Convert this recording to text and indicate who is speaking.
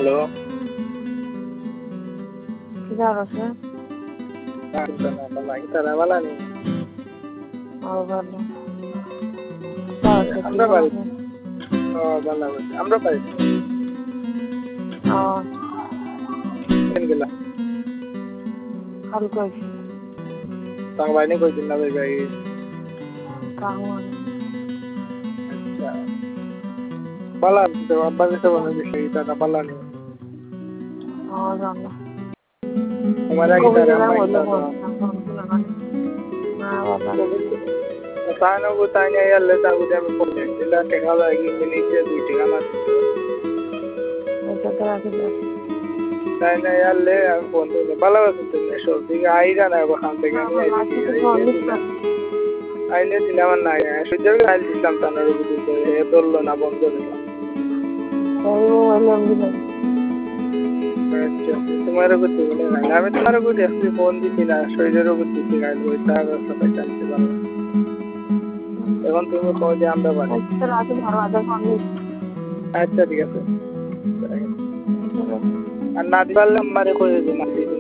Speaker 1: Hello.
Speaker 2: किधर আছে?
Speaker 1: তারা বলা নেই
Speaker 2: ভালো।
Speaker 1: আমরা পারি। ভালো আমরা পারি গেলাম
Speaker 2: কাল কইছি
Speaker 1: তার বাইরে কই দিন না ভাই
Speaker 2: কাহন
Speaker 1: আচ্ছা বলা তো আব্বাকে তো বলে দিছি তারা বলা নেই
Speaker 2: জানো
Speaker 1: তোমার আগে তারা
Speaker 2: না
Speaker 1: তানো গোতানে এলে তা বুঝে আমি ফোন দিলা টাকা লাগি মিনিটে 2 টাকা মাত্র
Speaker 2: এটা তো রাখি
Speaker 1: তাই না এলে আমি ফোন দিলে ভালো আছে তো সব দিকে আইরা না ওখান থেকে আমি আইলে দিলাম না সুযোগ আইল দিলাম তানোর বুঝতে এ বললো না বন্ধ দিলাম তোমারও করতে বলে না আমি তোমারও করে একটু ফোন দিচ্ছি না শরীরেরও করতে দিচ্ছি না ওই তার সাথে জানতে পারলাম এখন তুমি কও যে আমরা পারি আচ্ছা ঠিক আছে আর না দিলে আমারে কই যে না দিলে